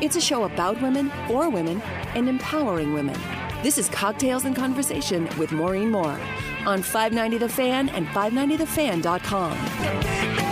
It's a show about women, for women, and empowering women. This is Cocktails and Conversation with Maureen Moore on 590 The Fan and 590thefan.com.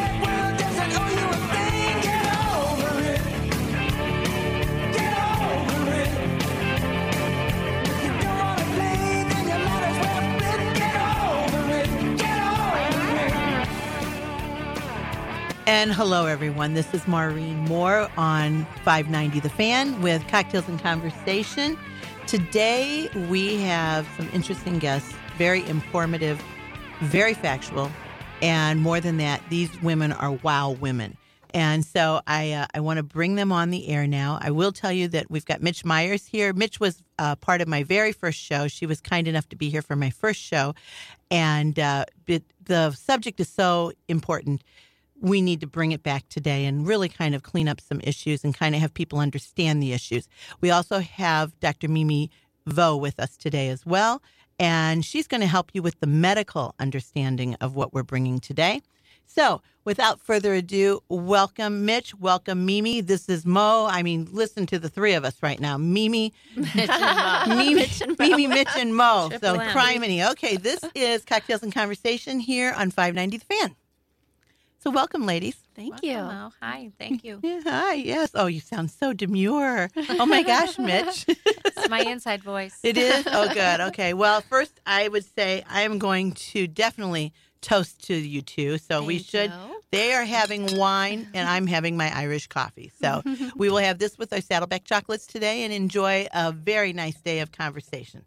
And hello, everyone. This is Maureen Moore on 590 The Fan with Cocktails and Conversation. Today, we have some interesting guests, very informative, very factual, and more than that, these women are wow women. And so I want to bring them on the air now. I will tell you that we've got Mitch Myers here. Mitch was part of my very first show. She was kind enough to be here for my first show. And the subject is so important. We need to bring it back today and really kind of clean up some issues and kind of have people understand the issues. We also have Dr. Mimi Vo with us today as well, and she's going to help you with the medical understanding of what we're bringing today. So without further ado, welcome Mitch, welcome Mimi. This is Mo. I mean, listen to the three of us right now. Mimi, Mitch and Mo. Mimi, Mitch, and Mo. So criminy. Okay, this is Cocktails and Conversation here on 590 The Fan. So welcome, ladies. Thank you. Welcome, Mo. Hi, thank you. Yeah, hi, yes. Oh, you sound so demure. Oh, my gosh, Mitch. It's my inside voice. It is? Oh, good. Okay. Well, first, I would say I am going to definitely toast to you two. So we should. They are having wine, and I'm having my Irish coffee. So we will have this with our Saddleback chocolates today and enjoy a very nice day of conversation.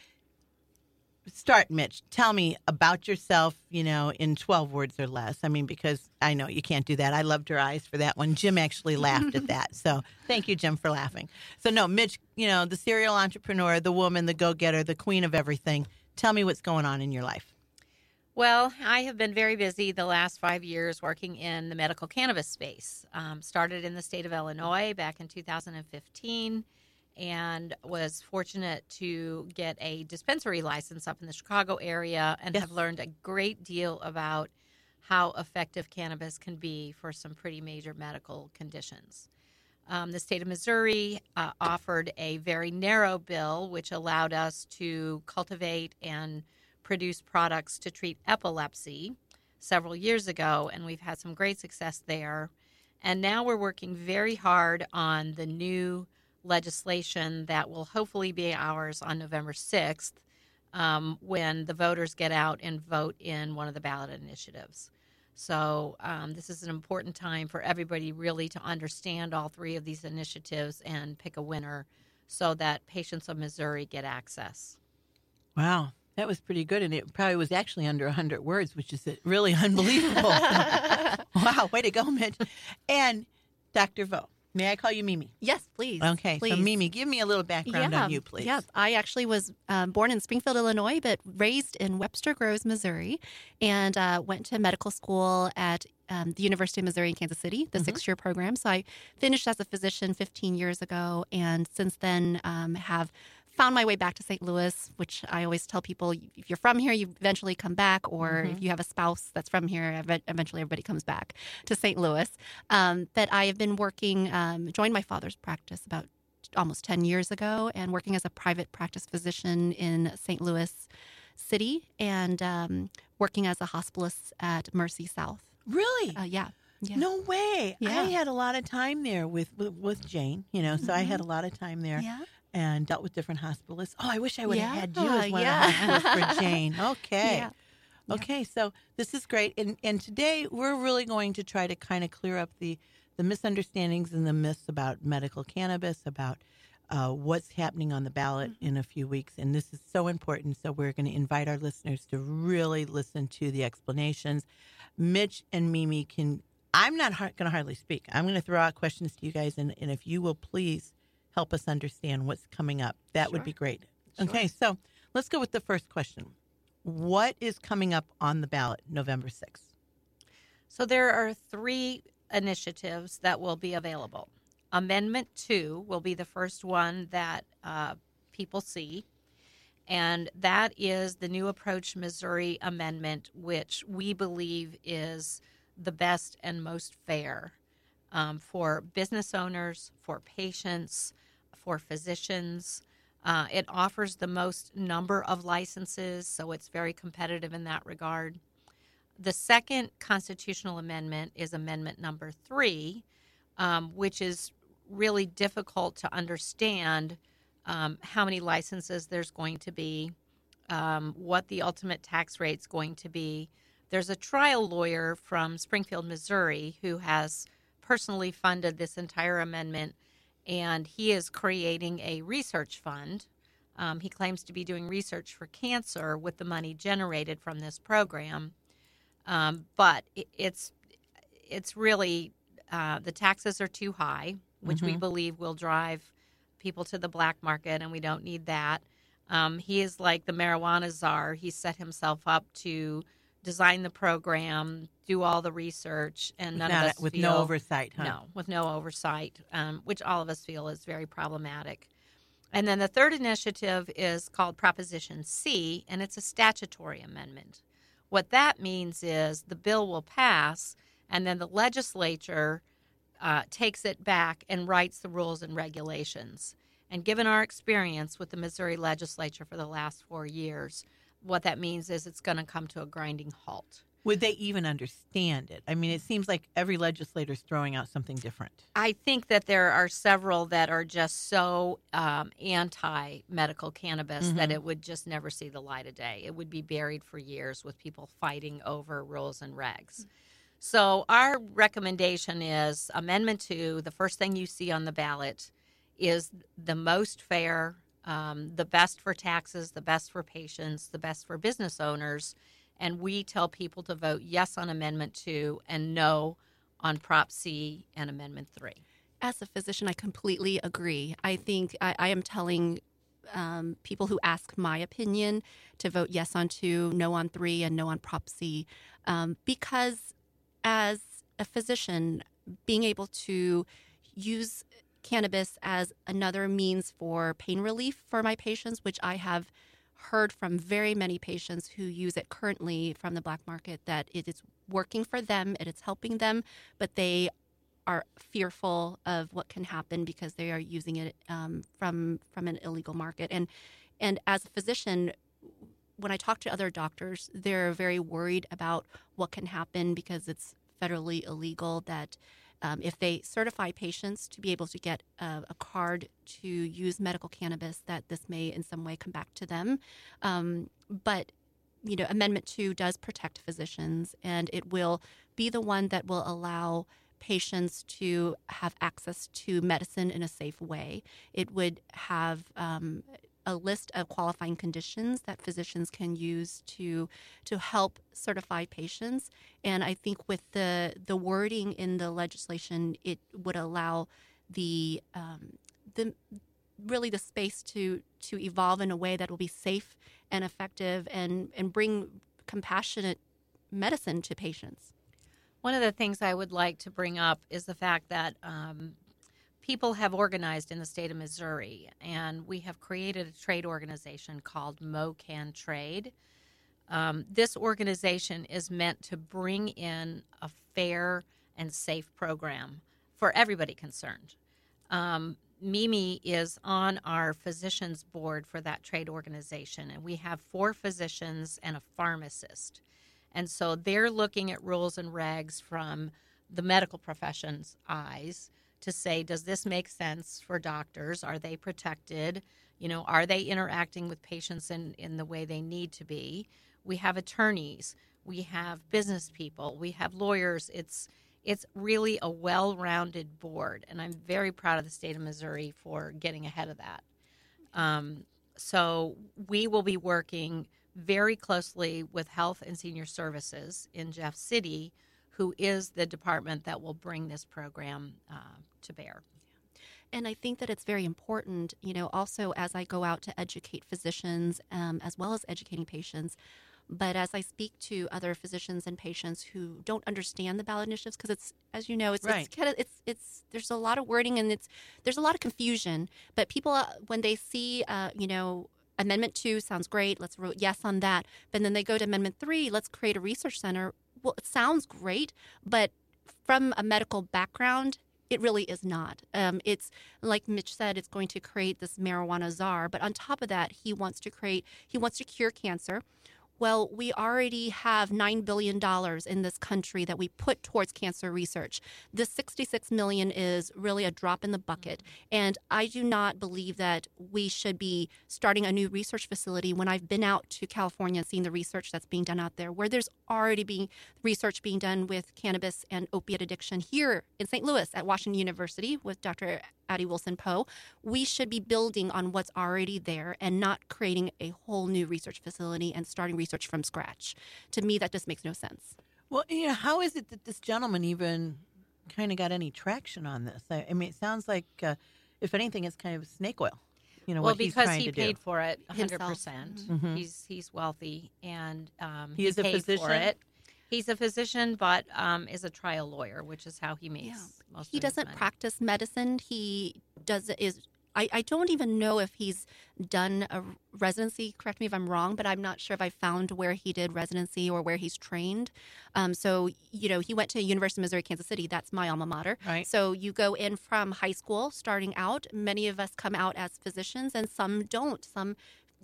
Start, Mitch. Tell me about yourself, in 12 words or less. I mean, because I know you can't do that. I loved your eyes for that one. Jim actually laughed at that. So thank you, Jim, for laughing. So no, Mitch, the serial entrepreneur, the woman, the go-getter, the queen of everything. Tell me what's going on in your life. Well, I have been very busy the last 5 years working in the medical cannabis space. Started in the state of Illinois back in 2015. And was fortunate to get a dispensary license up in the Chicago area and have learned a great deal about how effective cannabis can be for some pretty major medical conditions. The state of Missouri offered a very narrow bill which allowed us to cultivate and produce products to treat epilepsy several years ago, and we've had some great success there. And now we're working very hard on the new legislation that will hopefully be ours on November 6th when the voters get out and vote in one of the ballot initiatives. So this is an important time for everybody really to understand all three of these initiatives and pick a winner so that patients of Missouri get access. Wow, that was pretty good. And it probably was actually under 100 words, which is really unbelievable. Wow, way to go, Mitch. And Dr. Vo. May I call you Mimi? Yes, please. Okay, please. So Mimi, give me a little background on you, please. Yeah, I actually was born in Springfield, Illinois, but raised in Webster Groves, Missouri, and went to medical school at the University of Missouri in Kansas City, the 6-year program. So I finished as a physician 15 years ago, and since then have found my way back to St. Louis, which I always tell people, if you're from here, you eventually come back, or if you have a spouse that's from here, eventually everybody comes back to St. Louis. But I have been working, joined my father's practice about almost 10 years ago, and working as a private practice physician in St. Louis City, and working as a hospitalist at Mercy South. Really? Yeah. No way. Yeah. I had a lot of time there with Jane, so I had a lot of time there. Yeah. And dealt with different hospitalists. Oh, I wish I would have had you as one of the hospitalists for Jane. Okay. Yeah. Okay, so this is great. And today we're really going to try to kind of clear up the misunderstandings and the myths about medical cannabis, about what's happening on the ballot in a few weeks. And this is so important. So we're going to invite our listeners to really listen to the explanations. Mitch and Mimi I'm not going to hardly speak. I'm going to throw out questions to you guys. And if you will please help us understand what's coming up. That would be great. Sure. Okay, so let's go with the first question. What is coming up on the ballot November 6th? So there are 3 initiatives that will be available. Amendment 2 will be the first one that people see, and that is the New Approach Missouri Amendment, which we believe is the best and most fair. for business owners, for patients, for physicians. It offers the most number of licenses, so it's very competitive in that regard. The second constitutional amendment is Amendment Number 3, which is really difficult to understand how many licenses there's going to be, what the ultimate tax rate's going to be. There's a trial lawyer from Springfield, Missouri, who has personally funded this entire amendment, and he is creating a research fund. He claims to be doing research for cancer with the money generated from this program, but it's really the taxes are too high, which we believe will drive people to the black market, and we don't need that. He is like the marijuana czar. He set himself up to design the program, do all the research, and none of us with feel, no oversight, huh? No, with no oversight, which all of us feel is very problematic. And then the third initiative is called Proposition C, and it's a statutory amendment. What that means is the bill will pass, and then the legislature takes it back and writes the rules and regulations. And given our experience with the Missouri legislature for the last 4 years, what that means is it's going to come to a grinding halt. Would they even understand it? I mean, it seems like every legislator is throwing out something different. I think that there are several that are just so anti-medical cannabis that it would just never see the light of day. It would be buried for years with people fighting over rules and regs. So our recommendation is Amendment 2, the first thing you see on the ballot, is the most fair, the best for taxes, the best for patients, the best for business owners. And we tell people to vote yes on Amendment 2 and no on Prop C and Amendment 3. As a physician, I completely agree. I think I am telling people who ask my opinion to vote yes on 2, no on 3, and no on Prop C, because as a physician, being able to use cannabis as another means for pain relief for my patients, which I have heard from very many patients who use it currently from the black market, that it is working for them, it is helping them, but they are fearful of what can happen because they are using it from an illegal market. And as a physician, when I talk to other doctors, they're very worried about what can happen because it's federally illegal, that if they certify patients to be able to get a card to use medical cannabis, that this may in some way come back to them. But, Amendment 2 does protect physicians, and it will be the one that will allow patients to have access to medicine in a safe way. It would have a list of qualifying conditions that physicians can use to help certify patients. And I think with the wording in the legislation, it would allow the space to evolve in a way that will be safe and effective and bring compassionate medicine to patients. One of the things I would like to bring up is the fact that people have organized in the state of Missouri, and we have created a trade organization called MoCanTrade. This organization is meant to bring in a fair and safe program for everybody concerned. Mimi is on our physicians board for that trade organization, and we have 4 physicians and a pharmacist. And so they're looking at rules and regs from the medical profession's eyes to say, does this make sense for doctors? Are they protected? Are they interacting with patients in the way they need to be? We have attorneys. We have business people. We have lawyers. It's really a well-rounded board, and I'm very proud of the state of Missouri for getting ahead of that. So we will be working very closely with Health and Senior Services in Jeff City, who is the department that will bring this program to bear. And I think that it's very important, also as I go out to educate physicians as well as educating patients, but as I speak to other physicians and patients who don't understand the ballot initiatives, because it's, as you know, it's kind of it's there's a lot of wording and there's a lot of confusion. But people, when they see, Amendment 2 sounds great, let's vote yes on that. But then they go to Amendment 3, let's create a research center. Well, it sounds great, but from a medical background, It really is not. It's like Mitch said, it's going to create this marijuana czar. But on top of that, he wants to cure cancer. Well, we already have $9 billion in this country that we put towards cancer research. This $66 million is really a drop in the bucket. And I do not believe that we should be starting a new research facility when I've been out to California and seen the research that's being done out there, where there's already being research being done with cannabis and opiate addiction here in St. Louis at Washington University with Dr. Addie Wilson-Poe. We should be building on what's already there and not creating a whole new research facility and starting research from scratch. To me, that just makes no sense. Well, how is it that this gentleman even kind of got any traction on this? I mean, it sounds like, if anything, it's kind of snake oil. Well, what because he's trying he to paid do. for it 100%. Mm-hmm. He's wealthy, and He is a paid physician? for it. He's a physician, but is a trial lawyer, which is how he makes most of He his doesn't money. practice medicine. I don't even know if he's done a residency. Correct me if I'm wrong, but I'm not sure if I found where he did residency or where he's trained. So, he went to University of Missouri, Kansas City. That's my alma mater. Right. So you go in from high school starting out. Many of us come out as physicians and some don't. Some,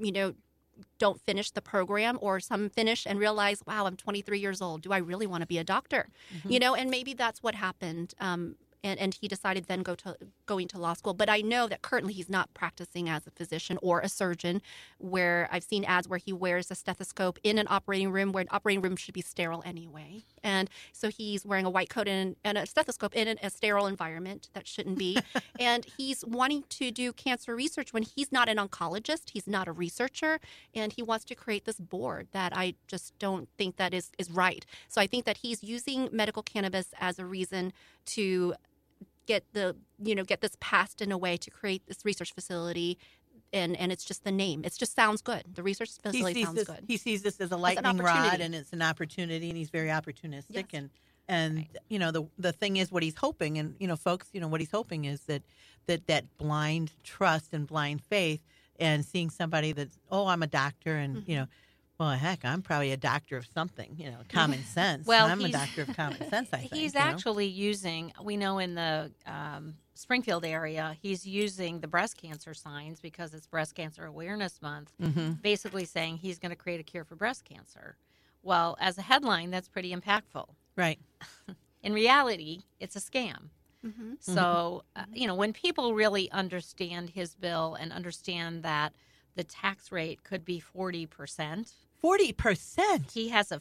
don't finish the program, or some finish and realize, wow, I'm 23 years old. Do I really want to be a doctor? Mm-hmm. And maybe that's what happened. And he decided then going to law school. But I know that currently he's not practicing as a physician or a surgeon, where I've seen ads where he wears a stethoscope in an operating room, where an operating room should be sterile anyway. And so he's wearing a white coat and a stethoscope in a sterile environment that shouldn't be. And he's wanting to do cancer research when he's not an oncologist, he's not a researcher, and he wants to create this board that I just don't think that is right. So I think that he's using medical cannabis as a reason to get this passed in a way to create this research facility, and it's just the name. It just sounds good. The research facility sounds good. He sees this as a lightning rod, and it's an opportunity, and he's very opportunistic. Yes. And Right. The thing is, what he's hoping, and folks, what he's hoping is that blind trust and blind faith, and seeing somebody that's, I'm a doctor, and well, heck, I'm probably a doctor of something, common sense. Well, I'm a doctor of common sense, I think. He's actually using, we know in the Springfield area, he's using the breast cancer signs because it's Breast Cancer Awareness Month, basically saying he's going to create a cure for breast cancer. Well, as a headline, that's pretty impactful. Right. In reality, it's a scam. Mm-hmm. So, when people really understand his bill and understand that the tax rate could be 40%. 40%? He has a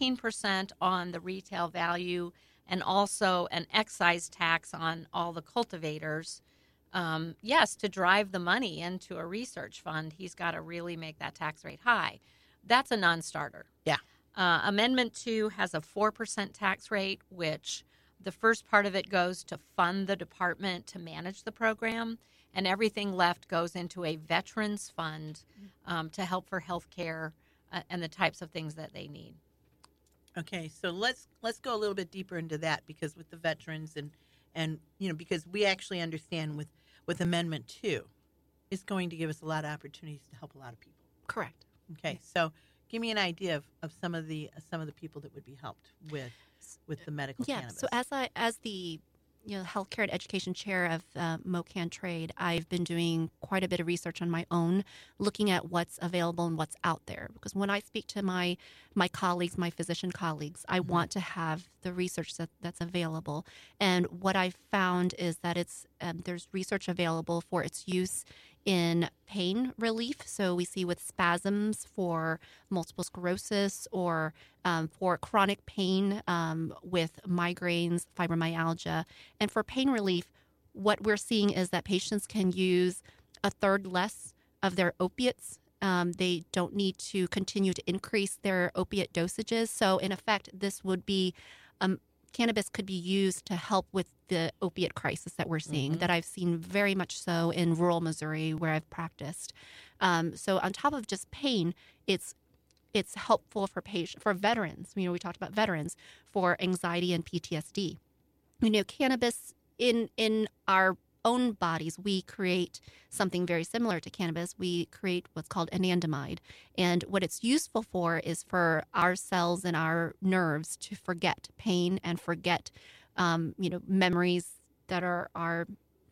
15% on the retail value and also an excise tax on all the cultivators. Yes, to drive the money into a research fund, he's got to really make that tax rate high. That's a non-starter. Yeah. Amendment 2 has a 4% tax rate, which the first part of it goes to fund the department to manage the program, and everything left goes into a veterans fund to help for health care and the types of things that they need. Okay, so let's go a little bit deeper into that, because with the veterans and because we actually understand with Amendment 2, it's going to give us a lot of opportunities to help a lot of people. Correct. Okay, so give me an idea of some of the people that would be helped with the medical cannabis. So as the healthcare and education chair of MoCan Trade, I've been doing quite a bit of research on my own, looking at what's available and what's out there. Because when I speak to my colleagues, my physician colleagues, I want to have the research that's available. And what I've found is that there's research available for its use in pain relief. So we see with spasms for multiple sclerosis, or for chronic pain with migraines, fibromyalgia. And for pain relief, what we're seeing is that patients can use a third less of their opiates. They don't need to continue to increase their opiate dosages. So in effect, this would be cannabis could be used to help with the opiate crisis that we're seeing, that I've seen very much so in rural Missouri where I've practiced. So on top of just pain, it's helpful for veterans. We talked about veterans, for anxiety and PTSD. Cannabis in our own bodies, we create something very similar to cannabis. We create what's called anandamide. And what it's useful for is for our cells and our nerves to forget pain and forget, memories that are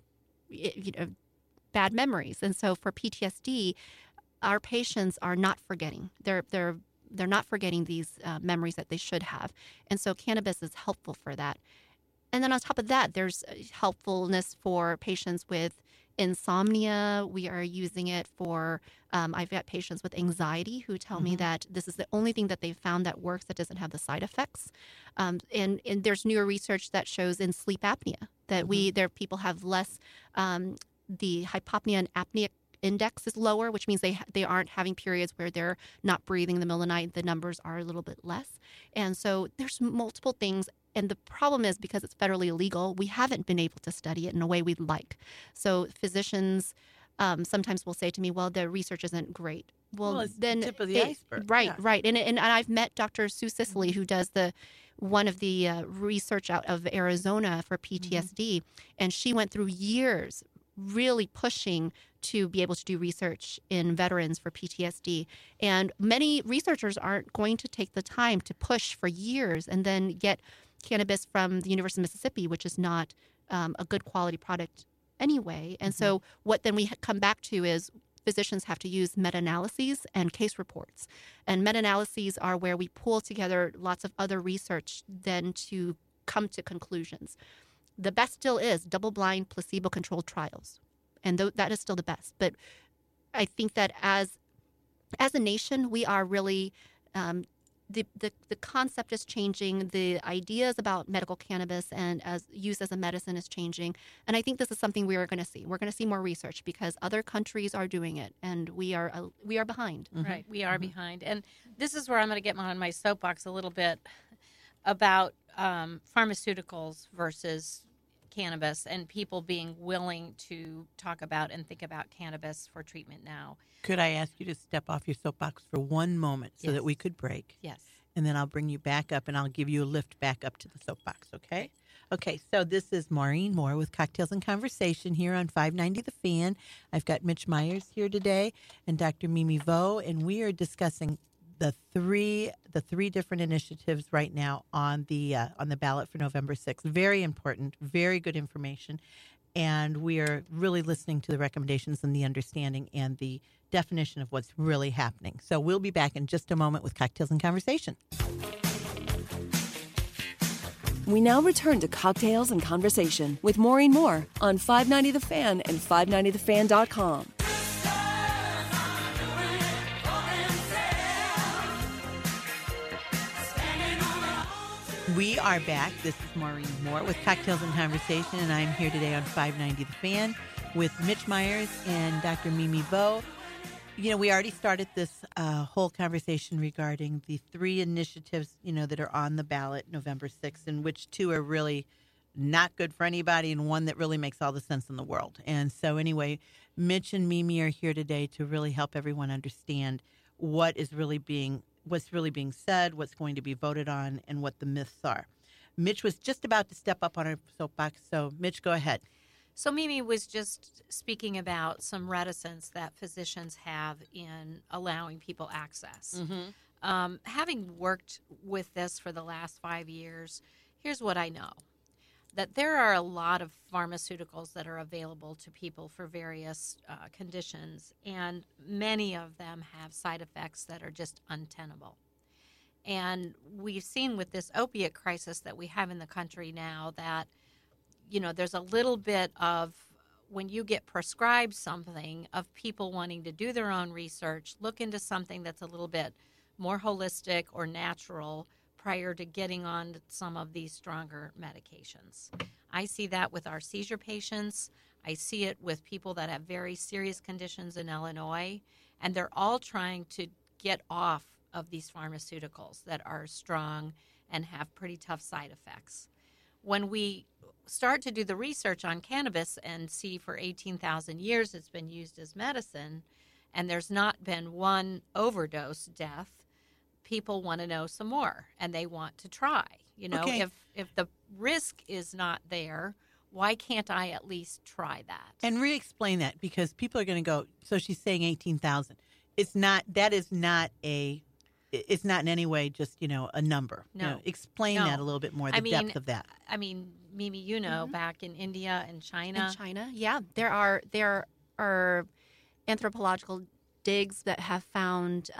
bad memories. And so for PTSD, our patients are not forgetting. They're not forgetting these memories that they should have. And so cannabis is helpful for that. And then on top of that, there's helpfulness for patients with insomnia. We are using it for, I've got patients with anxiety who tell me that this is the only thing that they've found that works that doesn't have the side effects. And there's newer research that shows in sleep apnea that people have less, the hypopnea and apnea index is lower, which means they aren't having periods where they're not breathing in the middle of the night. The numbers are a little bit less. And so there's multiple things. And the problem is because it's federally illegal, we haven't been able to study it in a way we'd like. So physicians sometimes will say to me, well, the research isn't great. Well, it's then the tip of the iceberg. Right, Yeah. right. And I've met Dr. Sue Sicily, who does one of the research out of Arizona for PTSD. And she went through years really pushing to be able to do research in veterans for PTSD. And many researchers aren't going to take the time to push for years and then get cannabis from the University of Mississippi, which is not a good quality product anyway. And so what then we come back to is physicians have to use meta-analyses and case reports. And meta-analyses are where we pull together lots of other research then to come to conclusions. The best still is double-blind, placebo-controlled trials. And that is still the best. But I think that as a nation, we are really the concept is changing. The ideas about medical cannabis and as use as a medicine is changing. And I think this is something we are going to see. We're going to see more research because other countries are doing it, and we are behind. Right, we are behind. And this is where I'm going to get on my soapbox a little bit about pharmaceuticals versus cannabis and people being willing to talk about and think about cannabis for treatment now. Could I ask you to step off your soapbox for one moment so that we could break? Yes. And then I'll bring you back up and I'll give you a lift back up to the soapbox, okay? Okay, so this is Maureen Moore with Cocktails and Conversation here on 590 The Fan. I've got Mitch Myers here today and Dr. Mimi Vo, and we are discussing the three different initiatives right now on the ballot for November 6th. Very important, very good information, and we are really listening to the recommendations and the understanding and the definition of what's really happening. So we'll be back in just a moment with Cocktails and Conversation. We now return to Cocktails and Conversation with Maureen Moore on 590 The Fan and 590thefan.com. We are back. This is Maureen Moore with Cocktails and Conversation, and I'm here today on 590 The Fan with Mitch Myers and Dr. Mimi Vo. You know, we already started this whole conversation regarding the three initiatives, that are on the ballot November 6th, and which two are really not good for anybody and one that really makes all the sense in the world. And so anyway, Mitch and Mimi are here today to really help everyone understand what's really being said, what's going to be voted on, and what the myths are. Mitch was just about to step up on our soapbox, so Mitch, go ahead. So Mimi was just speaking about some reticence that physicians have in allowing people access. Having worked with this for the last 5 years, here's what I know. That there are a lot of pharmaceuticals that are available to people for various conditions, and many of them have side effects that are just untenable. And we've seen with this opiate crisis that we have in the country now that, there's a little bit of, when you get prescribed something, of people wanting to do their own research, look into something that's a little bit more holistic or natural prior to getting on some of these stronger medications. I see that with our seizure patients. I see it with people that have very serious conditions in Illinois, and they're all trying to get off of these pharmaceuticals that are strong and have pretty tough side effects. When we start to do the research on cannabis and see for 18,000 years it's been used as medicine, and there's not been one overdose death, people want to know some more, and they want to try. Okay. If the risk is not there, why can't I at least try that? And re-explain that, because people are going to go, so she's saying 18,000. That is not a it's not in any way just, a number. No. Explain No. that a little bit more, the depth of that. I mean, Mimi, back in India and China. In China, yeah, there are anthropological digs that have found,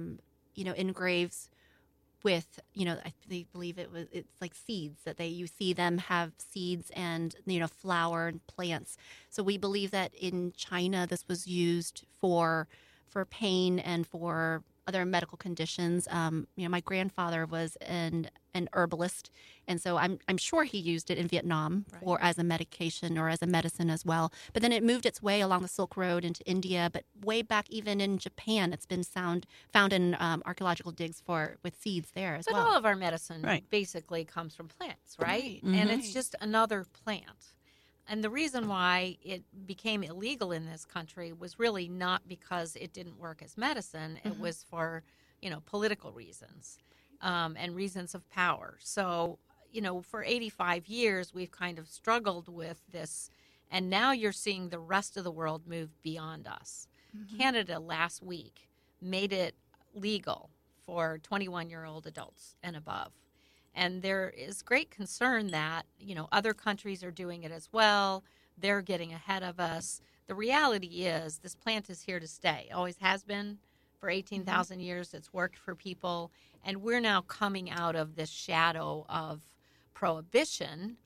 in graves with, they believe it's like seeds that you see them have seeds and, flower and plants. So we believe that in China, this was used for pain and for other medical conditions. My grandfather was an herbalist, and so I'm sure he used it in Vietnam or as a medication or as a medicine as well. But then it moved its way along the Silk Road into India. But way back, even in Japan, it's been found in archaeological digs with seeds there as well. But all of our medicine basically comes from plants, right? Right. And it's just another plant. And the reason why it became illegal in this country was really not because it didn't work as medicine. It was for, political reasons and reasons of power. So, for 85 years, we've kind of struggled with this. And now you're seeing the rest of the world move beyond us. Canada last week made it legal for 21-year-old adults and above. And there is great concern that, other countries are doing it as well. They're getting ahead of us. The reality is this plant is here to stay. Always has been for 18,000 years. It's worked for people. And we're now coming out of this shadow of prohibition.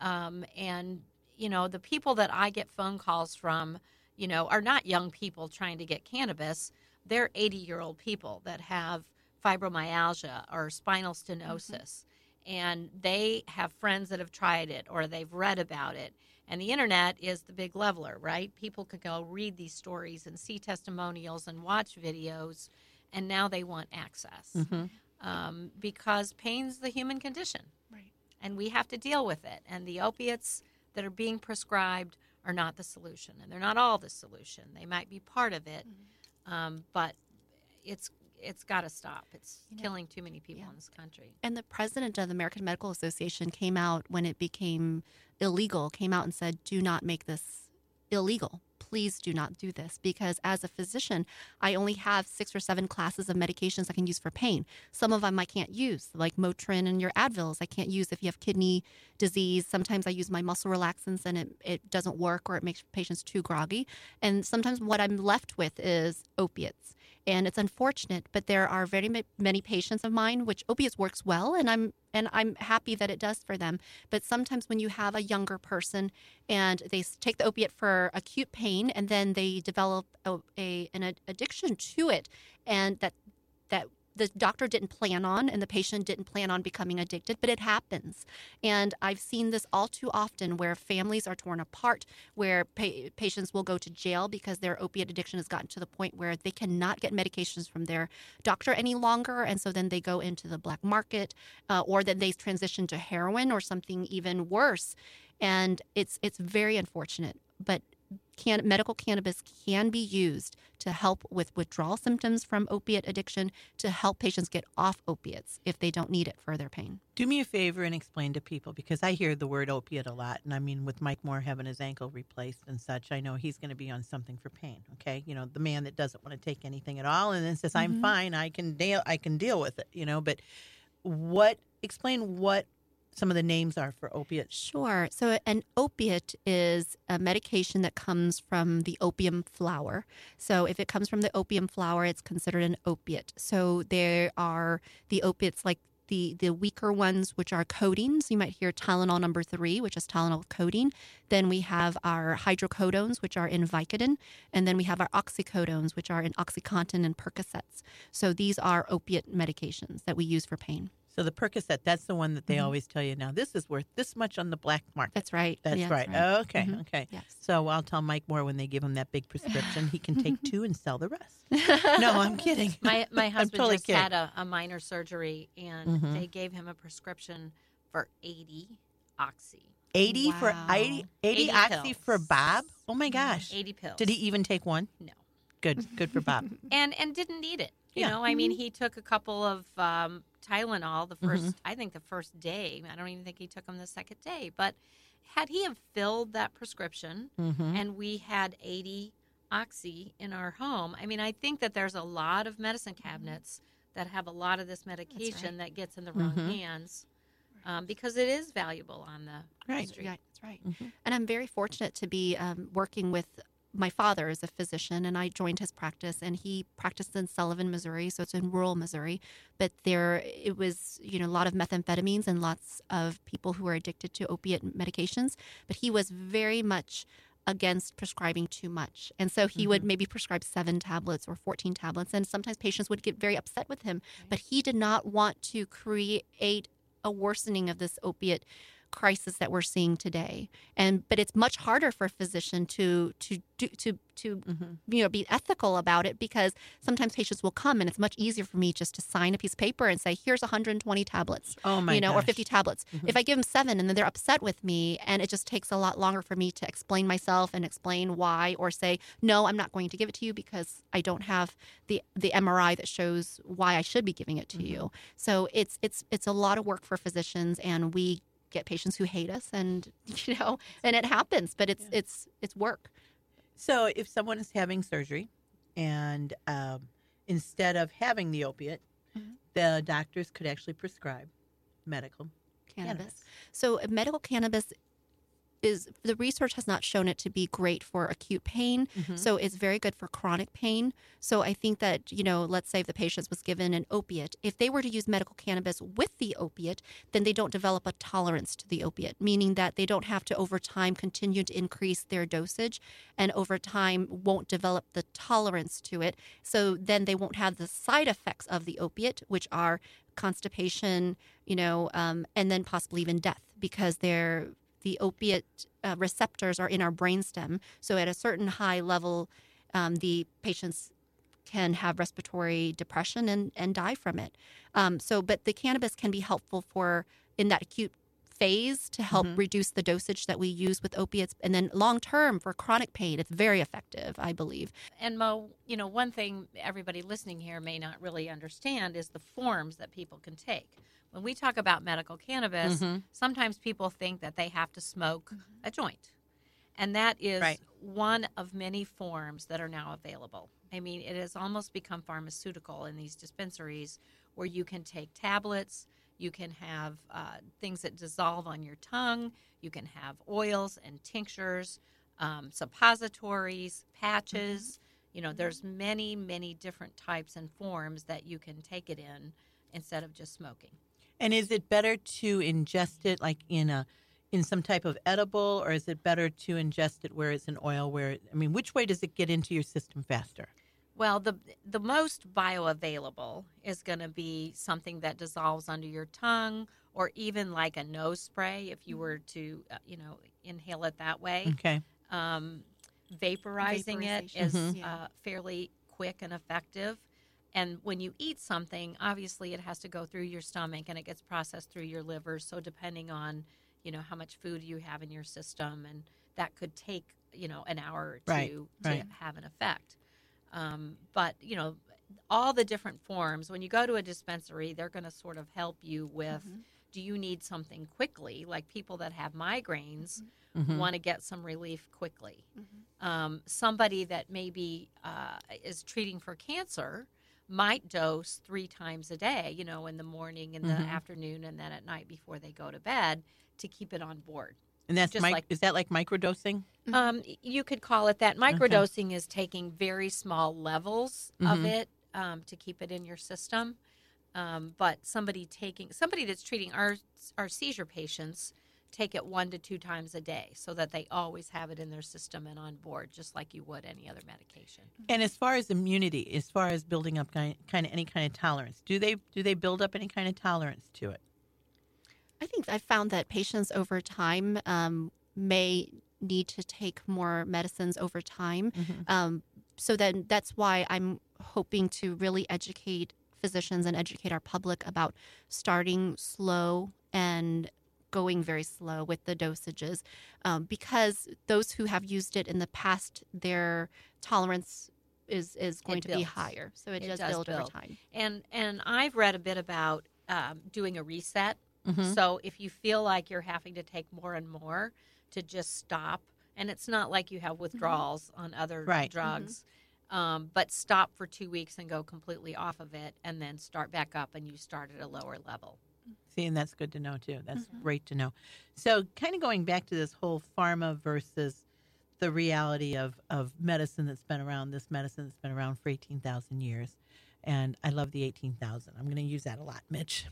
And, the people that I get phone calls from, are not young people trying to get cannabis. They're 80-year-old people that have fibromyalgia or spinal stenosis. And they have friends that have tried it or they've read about it. And the internet is the big leveler, right? People could go read these stories and see testimonials and watch videos, and now they want access because pain's the human condition. Right. And we have to deal with it. And the opiates that are being prescribed are not the solution. And they're not all the solution. They might be part of it, but it's got to stop. It's killing too many people in this country. And the president of the American Medical Association came out when it became illegal, came out and said, do not make this illegal. Please do not do this, because as a physician, I only have 6 or 7 classes of medications I can use for pain. Some of them I can't use, like Motrin and your Advils. I can't use if you have kidney disease. Sometimes I use my muscle relaxants and it doesn't work, or it makes patients too groggy. And sometimes what I'm left with is opiates. And it's unfortunate, but there are very many patients of mine which opiates works well, and I'm happy that it does for them. But sometimes when you have a younger person and they take the opiate for acute pain, and then they develop an addiction to it, and that the doctor didn't plan on and the patient didn't plan on becoming addicted, but it happens. And I've seen this all too often where families are torn apart, where patients will go to jail because their opiate addiction has gotten to the point where they cannot get medications from their doctor any longer. And so then they go into the black market or then they transition to heroin or something even worse. And it's very unfortunate. But medical cannabis can be used to help with withdrawal symptoms from opiate addiction, to help patients get off opiates if they don't need it for their pain. Do me a favor and explain to people, because I hear the word opiate a lot. And I mean, with Mike Moore having his ankle replaced and such, I know he's going to be on something for pain. Okay. The man that doesn't want to take anything at all and then says, I'm fine. I can deal with it, but explain what some of the names are for opiates. Sure. So an opiate is a medication that comes from the opium flower. So if it comes from the opium flower, it's considered an opiate. So there are the opiates like the weaker ones, which are codeines. You might hear Tylenol number 3, which is Tylenol with codeine. Then we have our hydrocodones, which are in Vicodin. And then we have our oxycodones, which are in OxyContin and Percocets. So these are opiate medications that we use for pain. So the Percocet, that's the one that they always tell you, now this is worth this much on the black market. That's right. That's right. Okay, okay. Yes. So I'll tell Mike Moore when they give him that big prescription, he can take 2 and sell the rest. No, I'm kidding. My husband totally just kidding. had a minor surgery, and they gave him a prescription for 80 oxy. 80 Wow. for 80 oxy pills. for Bob? Oh my gosh. 80 pills. Did he even take one? No. Good for Bob. And didn't need it. You Yeah. know, I mean, he took a couple of Tylenol the first, I think the first day. I don't even think he took them the second day. But had he have filled that prescription and we had 80 oxy in our home, I mean, I think that there's a lot of medicine cabinets that have a lot of this medication that gets in the wrong hands, because it is valuable on the street. Yeah, that's right. And I'm very fortunate to be working with my father is a physician, and I joined his practice, and he practiced in Sullivan, Missouri, so it's in rural Missouri. But it was, a lot of methamphetamines and lots of people who were addicted to opiate medications. But he was very much against prescribing too much. And so he would maybe prescribe 7 tablets or 14 tablets, and sometimes patients would get very upset with him. But he did not want to create a worsening of this opiate crisis that we're seeing today. But it's much harder for a physician to be ethical about it, because sometimes patients will come and it's much easier for me just to sign a piece of paper and say, here's 120 tablets, or 50 tablets. If I give them 7 and then they're upset with me, and it just takes a lot longer for me to explain myself and explain why, or say, no, I'm not going to give it to you because I don't have the MRI that shows why I should be giving it to you. So it's a lot of work for physicians, and we get patients who hate us, and and it happens, but it's work. So if someone is having surgery, and instead of having the opiate, the doctors could actually prescribe medical cannabis. So medical cannabis the research has not shown it to be great for acute pain. So it's very good for chronic pain. So I think that, let's say if the patient was given an opiate, if they were to use medical cannabis with the opiate, then they don't develop a tolerance to the opiate, meaning that they don't have to over time continue to increase their dosage, and over time won't develop the tolerance to it. So then they won't have the side effects of the opiate, which are constipation, and then possibly even death, because the opiate receptors are in our brainstem. So at a certain high level, the patients can have respiratory depression and die from it. But the cannabis can be helpful in that acute phase to help reduce the dosage that we use with opiates. And then long term for chronic pain, it's very effective, I believe. And Mo, one thing everybody listening here may not really understand is the forms that people can take. When we talk about medical cannabis, sometimes people think that they have to smoke a joint. And that is one of many forms that are now available. I mean, it has almost become pharmaceutical in these dispensaries, where you can take tablets, you can have things that dissolve on your tongue, you can have oils and tinctures, suppositories, patches. There's many, many different types and forms that you can take it in instead of just smoking. And is it better to ingest it like in some type of edible, or is it better to ingest it where it's an oil? Which way does it get into your system faster? Well, the most bioavailable is going to be something that dissolves under your tongue, or even like a nose spray if you were to, inhale it that way. Okay. Vaporizing it is fairly quick and effective. And when you eat something, obviously it has to go through your stomach and it gets processed through your liver. So depending on, how much food you have in your system, and that could take, an hour or two to have an effect. But, all the different forms, when you go to a dispensary, they're going to sort of help you with, do you need something quickly? Like people that have migraines want to get some relief quickly. Somebody that maybe is treating for cancer might dose 3 times a day, in the morning, in the afternoon, and then at night before they go to bed, to keep it on board. And that's is that like microdosing? You could call it that. Microdosing is taking very small levels of it to keep it in your system. But somebody that's treating our seizure patients take it 1 to 2 times a day, so that they always have it in their system and on board, just like you would any other medication. And as far as immunity, as far as building up kind of any kind of tolerance, do they build up any kind of tolerance to it? I think I've found that patients over time may need to take more medicines over time. So then that's why I'm hoping to really educate physicians and educate our public about starting slow and going very slow with the dosages, because those who have used it in the past, their tolerance is going to be higher. So it does build over time. And I've read a bit about doing a reset. So if you feel like you're having to take more and more, to just stop. And it's not like you have withdrawals on other drugs. but stop for 2 weeks and go completely off of it, and then start back up, and you start at a lower level. See, and that's good to know, too. That's great to know. So kind of going back to this whole pharma versus the reality of medicine that's been around, this medicine that's been around for 18,000 years. And I love the 18,000. I'm going to use that a lot, Mitch.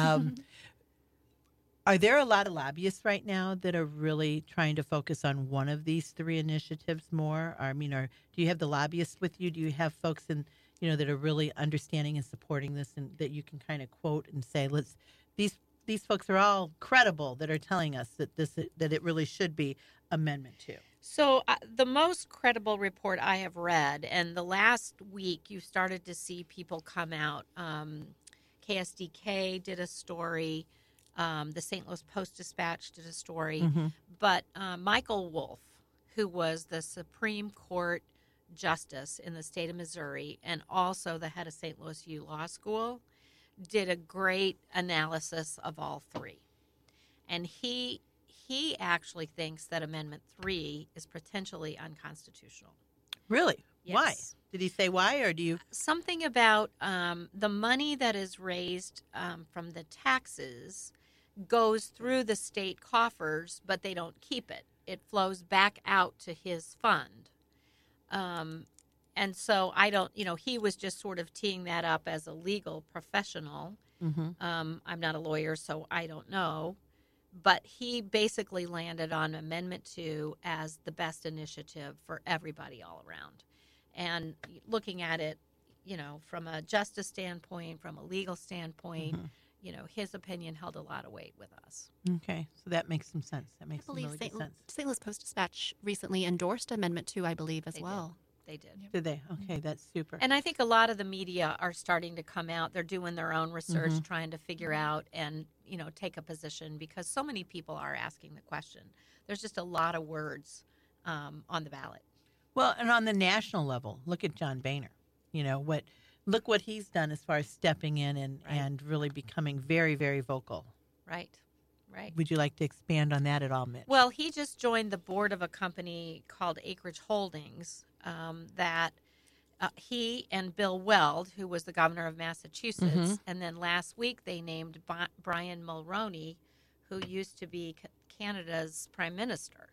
Are there a lot of lobbyists right now that are really trying to focus on one of these three initiatives more? Or do you have the lobbyists with you? Do you have folks that are really understanding and supporting this, and that you can kind of quote and say, these folks are all credible that are telling us that it really should be Amendment 2? So the most credible report I have read, and the last week you started to see people come out. KSDK did a story. The St. Louis Post-Dispatch did a story. But Michael Wolff, who was the Supreme Court Justice in the state of Missouri and also the head of St. Louis U Law School, did a great analysis of all three. And he actually thinks that Amendment 3 is potentially unconstitutional. Really? Yes. Why? Did he say why, or do you? Something about the money that is raised from the taxes goes through the state coffers, but they don't keep it. It flows back out to his fund. And so I don't, he was just sort of teeing that up as a legal professional. I'm not a lawyer, so I don't know. But he basically landed on Amendment 2 as the best initiative for everybody all around. And looking at it, from a justice standpoint, from a legal standpoint, his opinion held a lot of weight with us. Okay, so that makes some sense. That makes some really good sense. St. Louis Post-Dispatch recently endorsed Amendment 2, I believe, as well. They did. Did they? Okay, that's super. And I think a lot of the media are starting to come out. They're doing their own research, trying to figure out and, take a position, because so many people are asking the question. There's just a lot of words on the ballot. Well, and on the national level, look at John Boehner. Look what he's done as far as stepping in and really becoming very, very vocal. Right. Would you like to expand on that at all, Mitch? Well, he just joined the board of a company called Acreage Holdings that he and Bill Weld, who was the governor of Massachusetts, and then last week they named Brian Mulroney, who used to be Canada's prime minister.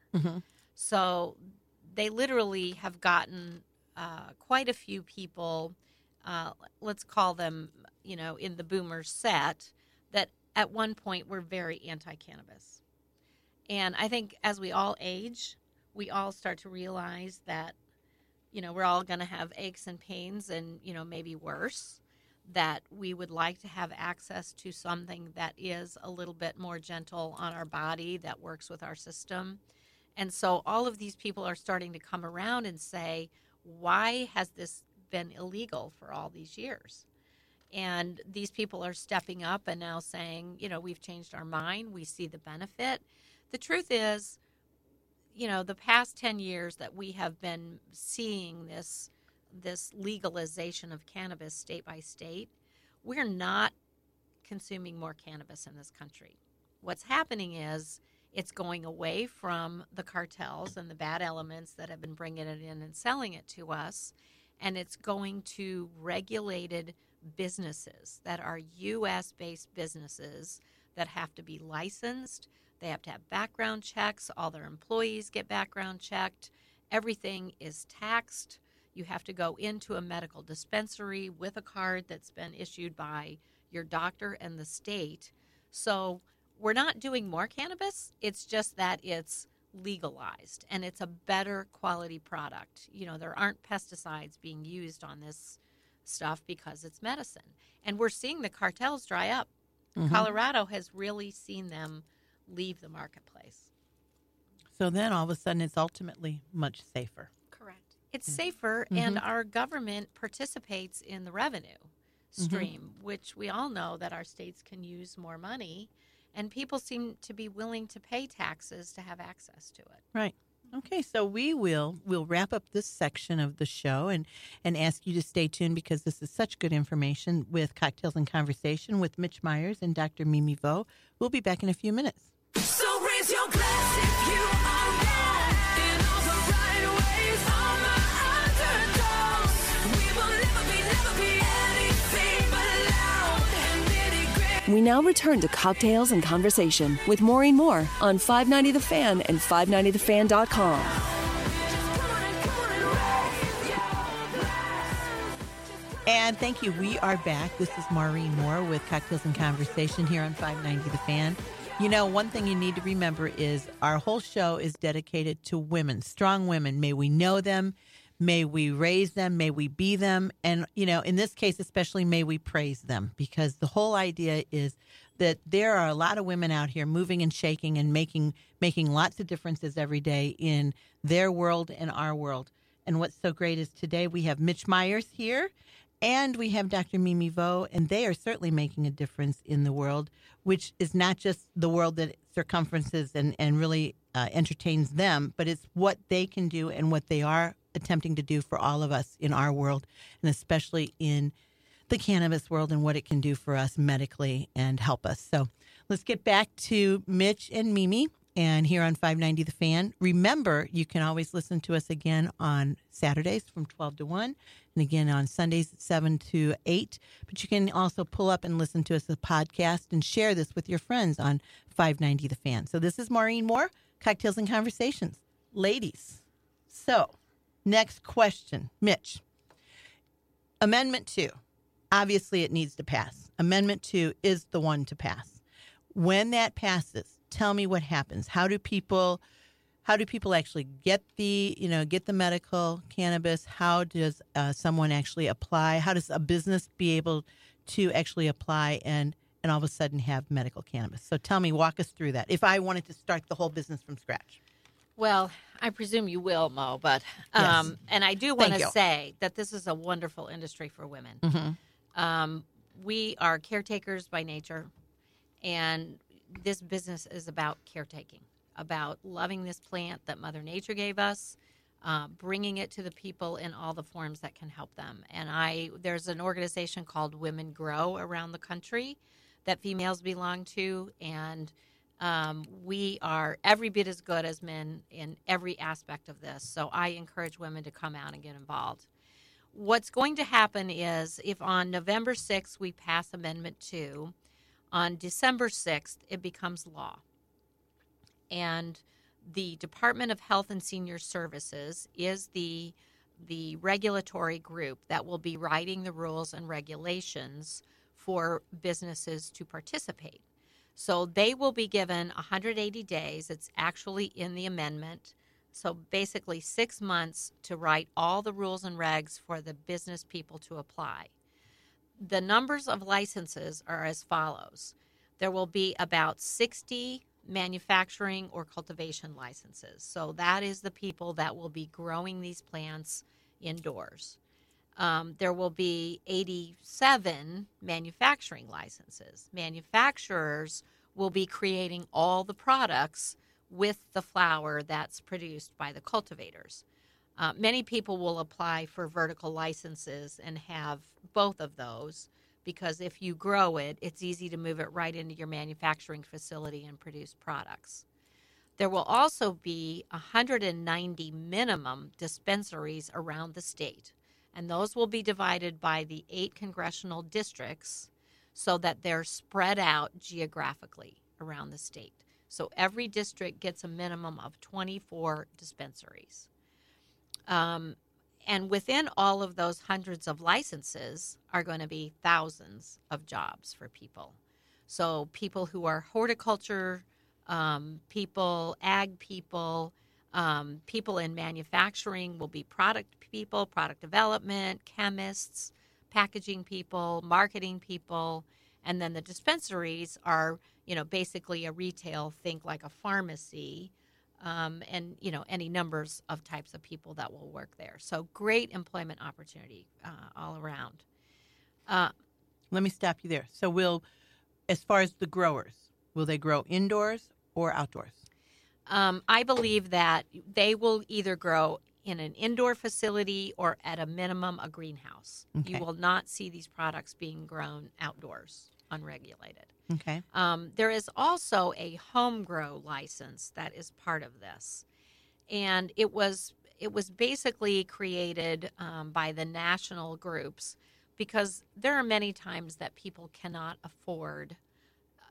So they literally have gotten quite a few people, let's call them, in the boomer set, that at one point were very anti-cannabis. And I think as we all age, we all start to realize that, we're all going to have aches and pains and, maybe worse, that we would like to have access to something that is a little bit more gentle on our body, that works with our system. And so all of these people are starting to come around and say, why has this been illegal for all these years? And these people are stepping up and now saying, we've changed our mind. We see the benefit. The truth is, the past 10 years that we have been seeing this legalization of cannabis state by state, we're not consuming more cannabis in this country. What's happening is it's going away from the cartels and the bad elements that have been bringing it in and selling it to us, and it's going to regulated businesses that are U.S.-based businesses that have to be licensed. They have to have background checks. All their employees get background checked. Everything is taxed. You have to go into a medical dispensary with a card that's been issued by your doctor and the state. So we're not doing more cannabis. It's just that it's legalized, and it's a better quality product. There aren't pesticides being used on this stuff because it's medicine. And we're seeing the cartels dry up. Colorado has really seen them leave the marketplace. So then all of a sudden it's ultimately much safer. Correct. It's safer, and our government participates in the revenue stream, which we all know that our states can use more money, and people seem to be willing to pay taxes to have access to it. Right. Okay, so we'll wrap up this section of the show and ask you to stay tuned, because this is such good information with Cocktails and Conversation with Mitch Myers and Dr. Mimi Vo. We'll be back in a few minutes. So raise your glass if you are down in all the right ways. All my underdogs, We now return to Cocktails and Conversation with Maureen Moore on 590 The Fan and 590thefan.com. And thank you. We are back. This is Maureen Moore with Cocktails and Conversation here on 590 The Fan. You know, one thing you need to remember is our whole show is dedicated to women, strong women. May we know them. May we raise them. May we be them. And, you know, in this case, especially, may we praise them, because the whole idea is that there are a lot of women out here moving and shaking and making lots of differences every day in their world and our world. And what's so great is today we have Mitch Myers here. And we have Dr. Mimi Vo, and they are certainly making a difference in the world, which is not just the world that circumferences and really entertains them, but it's what they can do and what they are attempting to do for all of us in our world, and especially in the cannabis world and what it can do for us medically and help us. So let's get back to Mitch and Mimi. And here on 590 The Fan, remember, you can always listen to us again on Saturdays from 12 to 1, and again on Sundays 7 to 8. But you can also pull up and listen to us as a podcast and share this with your friends on 590 The Fan. So this is Maureen Moore, Cocktails and Conversations. Ladies, so next question. Mitch, Amendment 2. Obviously, it needs to pass. Amendment 2 is the one to pass. When that passes, tell me what happens. How do people actually get the medical cannabis? How does someone actually apply? How does a business be able to actually apply and all of a sudden have medical cannabis? So tell me, walk us through that. If I wanted to start the whole business from scratch. Well, I presume you will, Mo, but Yes. and I do want Thank to you. say that this is a wonderful industry for women. Mm-hmm. We are caretakers by nature, and this business is about caretaking, about loving this plant that Mother Nature gave us, bringing it to the people in all the forms that can help them. And there's an organization called Women Grow around the country that females belong to, and we are every bit as good as men in every aspect of this. So I encourage women to come out and get involved. What's going to happen is if on November 6th we pass Amendment 2, on December 6th, it becomes law. And the Department of Health and Senior Services is the regulatory group that will be writing the rules and regulations for businesses to participate. So they will be given 180 days. It's actually in the amendment. So basically 6 months to write all the rules and regs for the business people to apply. The numbers of licenses are as follows. There will be about 60 manufacturing or cultivation licenses. So that is the people that will be growing these plants indoors. There will be 87 manufacturing licenses. Manufacturers will be creating all the products with the flower that's produced by the cultivators. Many people will apply for vertical licenses and have both of those, because if you grow it, it's easy to move it right into your manufacturing facility and produce products. There will also be 190 minimum dispensaries around the state, and those will be divided by the 8 congressional districts so that they're spread out geographically around the state. So every district gets a minimum of 24 dispensaries. And within all of those hundreds of licenses are going to be thousands of jobs for people. So people who are horticulture people, ag people, people in manufacturing will be product people, product development, chemists, packaging people, marketing people, and then the dispensaries are, basically a retail, think like a pharmacy, and, any numbers of types of people that will work there. So great employment opportunity all around. Let me stop you there. So as far as the growers, will they grow indoors or outdoors? I believe that they will either grow in an indoor facility or at a minimum a greenhouse. Okay. You will not see these products being grown outdoors, unregulated. Okay. There is also a home grow license that is part of this, and it was basically created by the national groups because there are many times that people cannot afford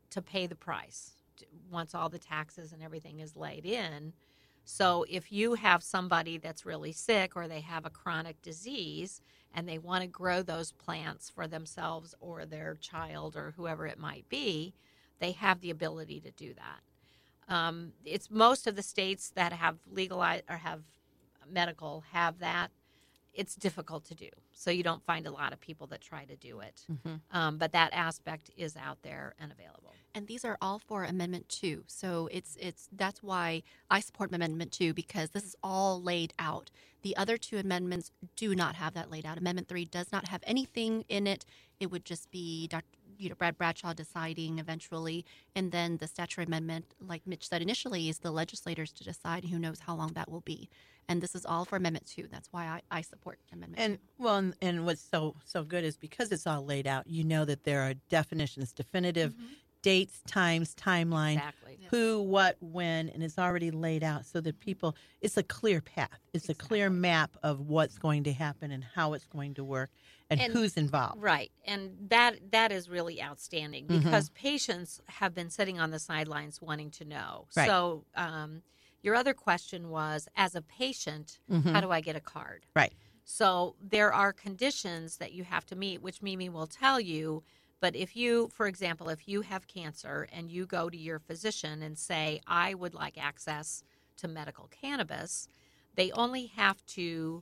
to pay the price once all the taxes and everything is laid in. So if you have somebody that's really sick or they have a chronic disease and they want to grow those plants for themselves or their child or whoever it might be, they have the ability to do that. It's most of the states that have legalized or have medical have that. It's difficult to do. So you don't find a lot of people that try to do it. But that aspect is out there and available. And these are all for Amendment 2. So that's why I support Amendment 2, because this is all laid out. The other two amendments do not have that laid out. Amendment 3 does not have anything in it. It would just be Brad Bradshaw deciding eventually. And then the statutory amendment, like Mitch said initially, is the legislators to decide. Who knows how long that will be. And this is all for Amendment 2. That's why I support Amendment 2. And what's so good is because it's all laid out, you know that there are definitions, definitive dates, times, timeline, Exactly. who, what, when, and it's already laid out so that people, it's a clear path. It's a clear map of what's going to happen and how it's going to work and who's involved. Right. And that is really outstanding because patients have been sitting on the sidelines wanting to know. Right. So your other question was, as a patient, how do I get a card? Right. So there are conditions that you have to meet, which Mimi will tell you. But if you, for example, if you have cancer and you go to your physician and say, I would like access to medical cannabis, they only have to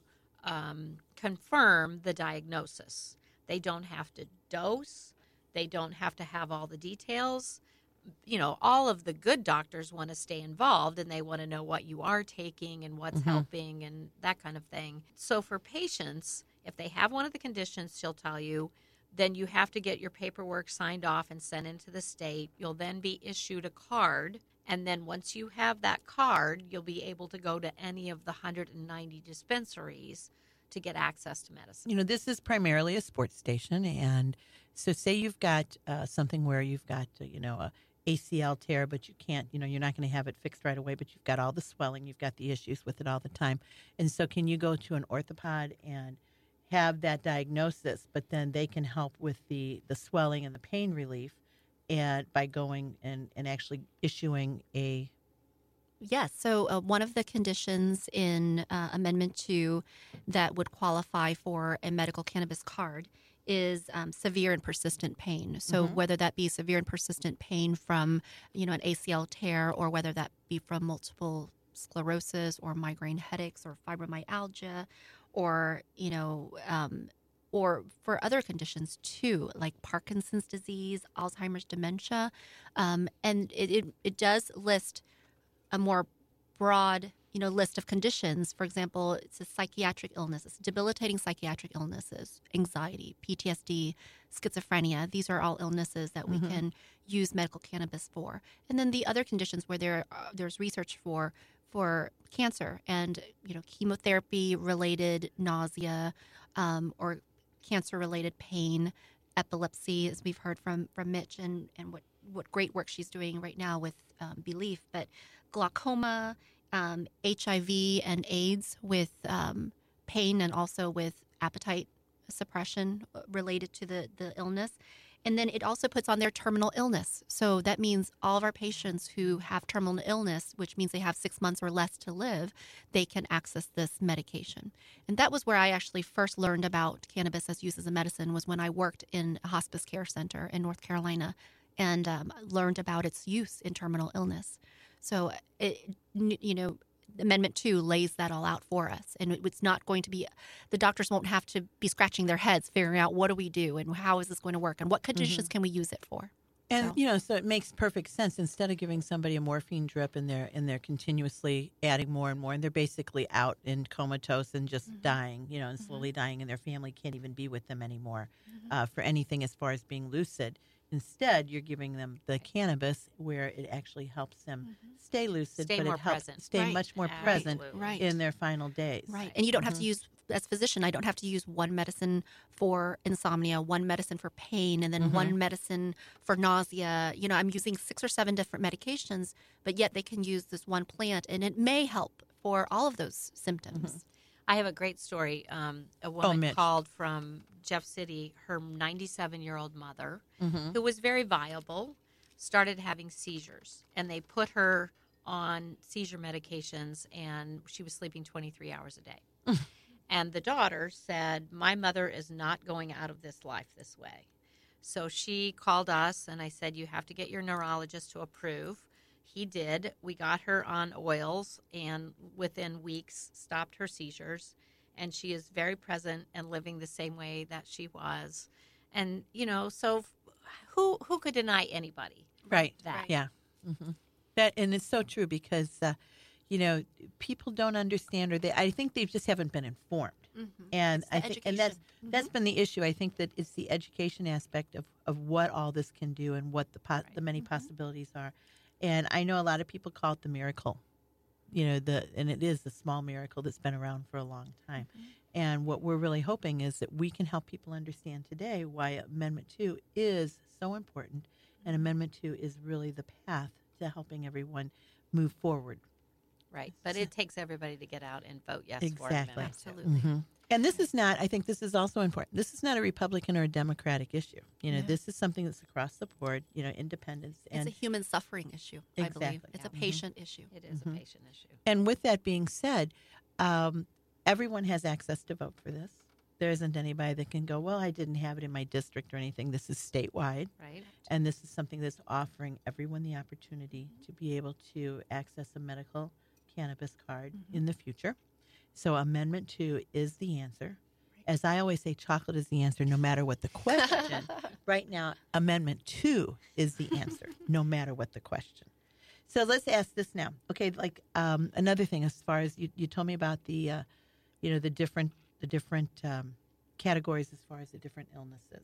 confirm the diagnosis. They don't have to dose. They don't have to have all the details. You know, all of the good doctors want to stay involved and they want to know what you are taking and what's helping and that kind of thing. So for patients, if they have one of the conditions, she'll tell you, then you have to get your paperwork signed off and sent into the state. You'll then be issued a card. And then once you have that card, you'll be able to go to any of the 190 dispensaries to get access to medicine. You know, this is primarily a sports station. And so say you've got something where you've got, a ACL tear, but you can't, you're not going to have it fixed right away, but you've got all the swelling. You've got the issues with it all the time. And so can you go to an orthopod and have that diagnosis, but then they can help with the swelling and the pain relief and by going and actually issuing a... Yes. So one of the conditions in Amendment 2 that would qualify for a medical cannabis card is severe and persistent pain. So whether that be severe and persistent pain from, an ACL tear, or whether that be from multiple sclerosis or migraine headaches or fibromyalgia, or, or for other conditions too, like Parkinson's disease, Alzheimer's, dementia. And it does list a more broad, list of conditions. For example, it's a psychiatric illnesses, debilitating psychiatric illnesses, anxiety, PTSD, schizophrenia. These are all illnesses that we can use medical cannabis for. And then the other conditions where there's research for cancer and, chemotherapy-related nausea or cancer-related pain, epilepsy, as we've heard from Mitch, and what great work she's doing right now with Belief, but glaucoma, HIV and AIDS with pain and also with appetite suppression related to the illness. And then it also puts on their terminal illness. So that means all of our patients who have terminal illness, which means they have 6 months or less to live, they can access this medication. And that was where I actually first learned about cannabis as use as a medicine, was when I worked in a hospice care center in North Carolina and learned about its use in terminal illness. So, Amendment 2 lays that all out for us. And it's not going to be, the doctors won't have to be scratching their heads figuring out what do we do and how is this going to work and what conditions can we use it for. And, so it makes perfect sense. Instead of giving somebody a morphine drip and they're continuously adding more and more, and they're basically out and comatose and just dying, and slowly dying, and their family can't even be with them anymore for anything as far as being lucid. Instead, you're giving them the cannabis where it actually helps them stay lucid, Stay but more it helps present. stay Right. much more Absolutely. present in their final days. Right. And you don't have to use, as a physician, I don't have to use one medicine for insomnia, one medicine for pain, and then one medicine for nausea. I'm using 6 or 7 different medications, but yet they can use this one plant, and it may help for all of those symptoms. I have a great story. A woman Mitch. called from Jeff City, her 97-year-old mother, who was very viable, started having seizures, and they put her on seizure medications, and she was sleeping 23 hours a day. And the daughter said, my mother is not going out of this life this way. So she called us, and I said, you have to get your neurologist to approve. He did. We got her on oils, and within weeks stopped her seizures. And she is very present and living the same way that she was. And, so who could deny anybody Right. that? Yeah. Mm-hmm. And it's so true because, people don't understand, or I think they just haven't been informed. Mm-hmm. And It's the I think, and education. that's been the issue. I think that it's the education aspect of what all this can do and what the many possibilities are. And I know a lot of people call it the miracle, and it is the small miracle that's been around for a long time. And what we're really hoping is that we can help people understand today why Amendment 2 is so important. And Amendment 2 is really the path to helping everyone move forward. Right. But it takes everybody to get out and vote yes for Exactly. Amendment 2. Absolutely. Mm-hmm. And this is not, I think this is also important. This is not a Republican or a Democratic issue. This is something that's across the board, independence. It's a human suffering issue, I believe. Exactly. It's a Yeah. patient issue. It is a patient issue. And with that being said, everyone has access to vote for this. There isn't anybody that can go, well, I didn't have it in my district or anything. This is statewide. Right. And this is something that's offering everyone the opportunity to be able to access a medical cannabis card in the future. So Amendment 2 is the answer. As I always say, chocolate is the answer no matter what the question. Right now, Amendment 2 is the answer no matter what the question. So let's ask this now. Okay, another thing as far as you told me about the different categories as far as the different illnesses.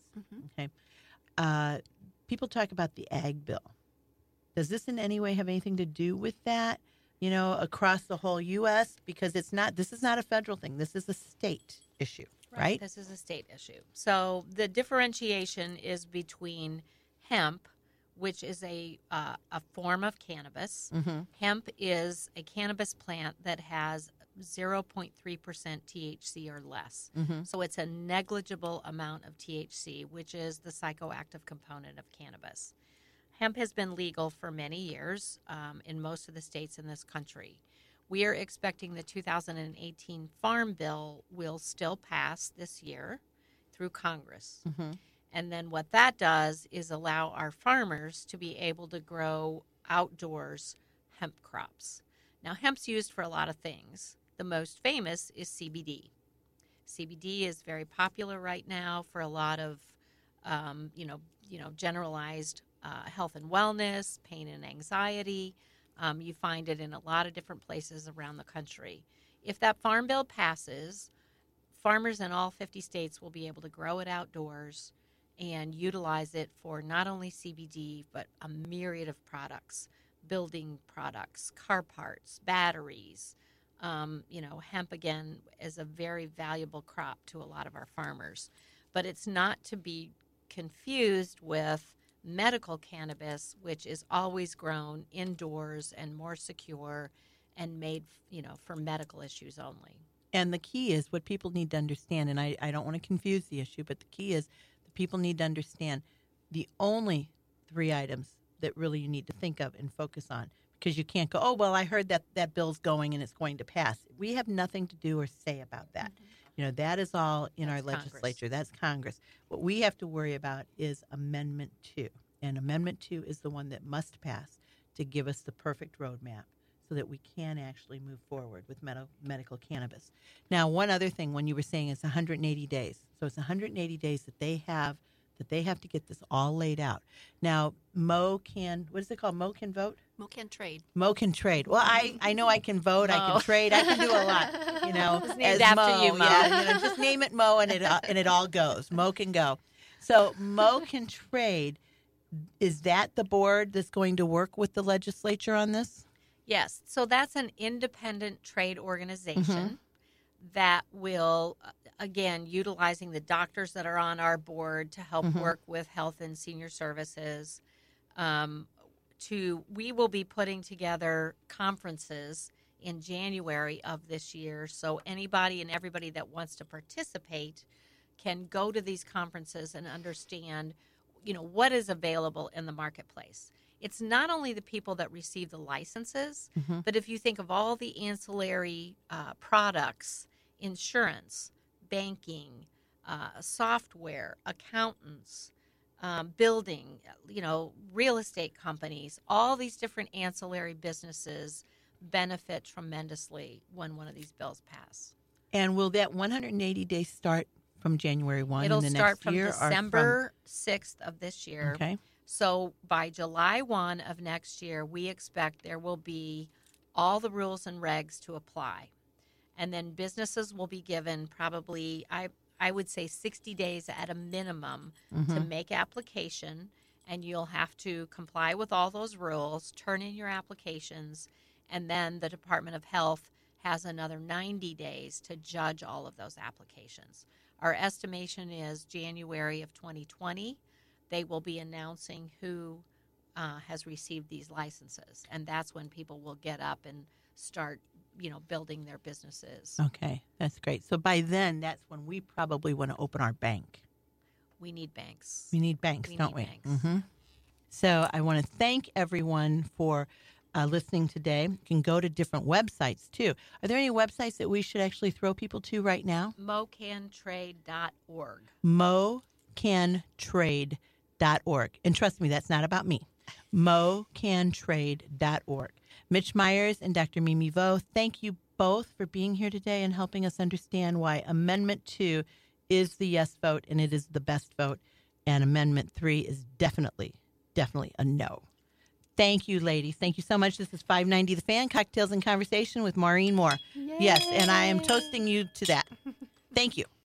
Okay, people talk about the ag bill. Does this in any way have anything to do with that? Across the whole U.S. because this is not a federal thing. This is a state issue, right? This is a state issue. So the differentiation is between hemp, which is a form of cannabis. Hemp is a cannabis plant that has 0.3% THC or less. So it's a negligible amount of THC, which is the psychoactive component of cannabis. Hemp has been legal for many years in most of the states in this country. We are expecting the 2018 Farm Bill will still pass this year through Congress. And then what that does is allow our farmers to be able to grow outdoors hemp crops. Now, hemp's used for a lot of things. The most famous is CBD. CBD is very popular right now for a lot of, generalized health and wellness, pain and anxiety. You find it in a lot of different places around the country. If that Farm Bill passes, farmers in all 50 states will be able to grow it outdoors and utilize it for not only CBD, but a myriad of products, building products, car parts, batteries. Hemp, again, is a very valuable crop to a lot of our farmers. But it's not to be confused with medical cannabis, which is always grown indoors and more secure and made, for medical issues only. And the key is what people need to understand, and I don't want to confuse the issue, but the key is the people need to understand the only 3 items that really you need to think of and focus on, because you can't go, oh, well, I heard that bill's going and it's going to pass. We have nothing to do or say about that. That is all in our legislature. That's Congress. What we have to worry about is Amendment 2. And Amendment 2 is the one that must pass to give us the perfect roadmap so that we can actually move forward with medical cannabis. Now, one other thing, when you were saying it's 180 days. So it's 180 days that they have to get this all laid out. Now, what is it called? Mo can vote? Mo can trade. Mo can trade. Well, I know I can vote. I can trade. I can do a lot. It's named after you, Mo. Yeah, just name it Mo, and it all goes. Mo can go. So Mo can trade. Is that the board that's going to work with the legislature on this? Yes. So that's an independent trade organization that will, again, utilizing the doctors that are on our board to help work with health and senior services. We will be putting together conferences in January of this year. So anybody and everybody that wants to participate can go to these conferences and understand, what is available in the marketplace. it's not only the people that receive the licenses, but if you think of all the ancillary products, insurance, banking, software, accountants, building, real estate companies, all these different ancillary businesses benefit tremendously when one of these bills pass. And will that 180 days start from January 1 It'll in the start next from year? December 6th of this year. Okay. So by July 1 of next year, we expect there will be all the rules and regs to apply. And then businesses will be given probably, I would say 60 days at a minimum to make application. And you'll have to comply with all those rules, turn in your applications, and then the Department of Health has another 90 days to judge all of those applications. Our estimation is January of 2020, they will be announcing who has received these licenses. And that's when people will get up and start, building their businesses. Okay, that's great. So by then, that's when we probably want to open our bank. We need banks. We need banks, don't we? Banks. Mm-hmm. So I want to thank everyone for listening today. You can go to different websites, too. Are there any websites that we should actually throw people to right now? mocantrade.org. mocantrade.org. And trust me, that's not about me. mocantrade.org. Mitch Myers and Dr. Mimi Vo, thank you both for being here today and helping us understand why Amendment 2 is the yes vote and it is the best vote, and Amendment 3 is definitely a no. Thank you, ladies. Thank you so much. This is 590 The Fan, Cocktails and Conversation with Maureen Moore. Yay. Yes, and I am toasting you to that. Thank you.